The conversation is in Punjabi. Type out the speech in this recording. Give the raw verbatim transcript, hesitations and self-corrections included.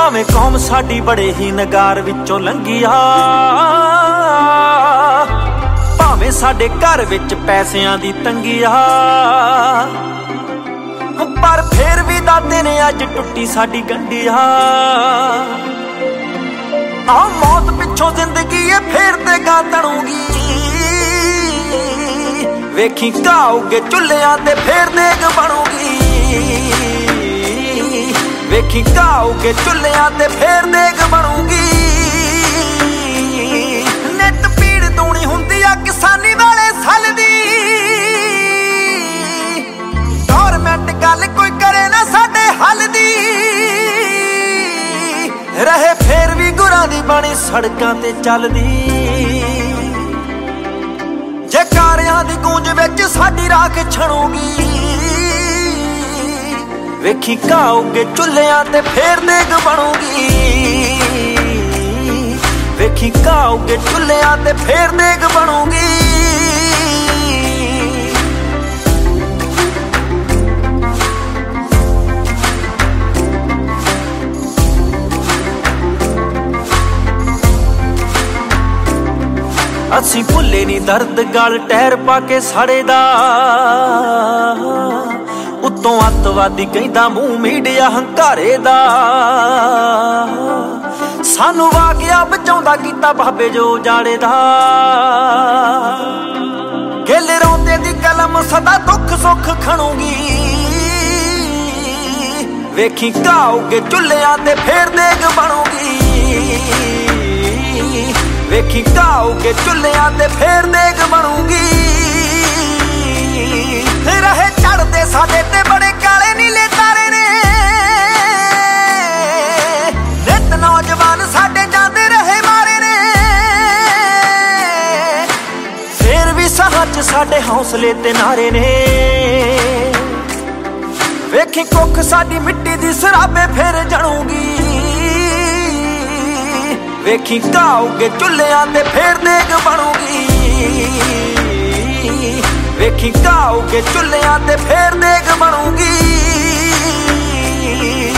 ਭਾਵੇਂ ਕੌਮ ਸਾਡੀ ਬੜੇ ਹੀ ਨਗਾਰ ਵਿੱਚੋਂ ਲੰਘੀ ਆ, ਭਾਵੇਂ ਸਾਡੇ ਘਰ ਵਿੱਚ ਪੈਸਿਆਂ ਦੀ ਤੰਗੀ ਆ, ਪਰ ਫੇਰ ਵੀ ਦਾਦੇ ਨੇ ਅੱਜ ਟੁੱਟੀ ਸਾਡੀ ਗੰਢੀ ਆ। ਆ ਮੌਤ ਪਿੱਛੋਂ ਜ਼ਿੰਦਗੀ ਏ ਫੇਰ ਤੇ ਗਾ ਤਣੂਗੀ, ਵੇਖੀ ਘਾਉਗੇ ਚੁੱਲ੍ਹਿਆਂ ਤੇ ਫੇਰ ਦੇਗ ਬਣੂਗੀ, ਵੇਖੀ ਘਾਉਗੇ ਚੁੱਲ੍ਹਿਆਂ ਤੇ ਫੇਰ ਦੇਗ ਬਣੂਗੀ। ਨਿੱਤ ਪੀੜ ਦੂਣੀ ਹੁੰਦੀ ਆ ਕਿਸਾਨੀ ਵਾਲੇ ਸੱਲ ਦੀ, ਗੌਰਮੈਂਟ ਗੱਲ ਕੋਈ ਕਰੇ ਨਾ ਸਾਡੇ ਹੱਲ ਦੀ, ਰਹੇ ਫੇਰ ਵੀ ਗੁਰਾਂ ਦੀ ਬਾਣੀ ਸੜਕਾਂ ਤੇ ਚੱਲਦੀ। ਜੇ ਕਾਰਿਆਂ ਦੀ ਗੂੰਜ ਵਿੱਚ ਸਾਡੀ ਰਾਖ ਛਣੂਗੀ, ਵੇਖੀ ਘਾਉਗੇ ਚੁੱਲ੍ਹਿਆਂ ਤੇ ਫੇਰ ਦੇਗ ਬਣੂਗੀ, ਵੇਖੀ ਘਾਉਗੇ ਚੁੱਲ੍ਹਿਆਂ ਤੇ ਫੇਰ ਦੇਗ ਬਣੂਗੀ। ਅਸੀਂ ਭੁੱਲੇ ਨੀ ਦਰਦ ਗਲ ਟਹਿਰ ਪਾ ਕੇ ਸਾੜੇ ਦਾ, ਉੱਤੋਂ ਅੱਤਵਾਦੀ ਕਹਿੰਦਾ ਮੂੰਹ ਮੀਡੀਆ ਹੰਕਾਰੇ ਦਾ। ਸਾਨੂੰ ਵਾਕਿਆ ਬਚਾਉਂਦਾ ਕੀਤਾ ਬਾਬੇ ਜੋ ਜਾੜੇ ਦਾ, ਗਿੱਲ ਰੋਂਦੇ ਦੀ ਕਲਮ ਸਦਾ ਦੁੱਖ ਸੁੱਖ ਖਣੂਗੀ, ਵੇਖੀ ਘਾਉਗੇ ਚੁੱਲ੍ਹਿਆਂ ਤੇ ਫੇਰ ਦੇਗ ਬਣੂਗੀ, ਵੇਖੀ ਘਾਉਗੇ ਚੁੱਲ੍ਹਿਆਂ ਤੇ ਫੇਰ ਦੇਗ ਬਣੂਗੀ। ਰਹੇ ਚੜਦੇ ਸਾਡੇ ਤੇ ਬੜੇ ਕਾਲੇ ਨੀਲੇ ਤਾਰੇ ਨੇ, ਨਿੱਤ ਨੌਜਵਾਨ ਸਾਡੇ ਜਾਂਦੇ ਰਹੇ ਮਾਰੇ ਨੇ, ਫੇਰ ਵੀ ਸਾਹਾਂ 'ਚ ਸਾਡੇ ਹੌਸਲੇ ਤੇ ਨਾਰੇ ਨੇ, ਵੇਖੀ ਕੁੱਖ ਸਾਡੀ ਮਿੱਟੀ ਦੀ ਸਰਾਬੇ ਫੇਰ ਜਣੂਗੀ, ਵੇਖੀ ਘਾਉਗੇ ਚੁੱਲ੍ਹਿਆਂ ਤੇ ਫੇਰ ਦੇਗ ਬਣੂਗੀ, ਵੇਖੀ ਘਾਉਗੇ ਚੁੱਲ੍ਹਿਆਂ ਤੇ ਫੇਰ ਦੇਗ ਬਣੂਗੀ।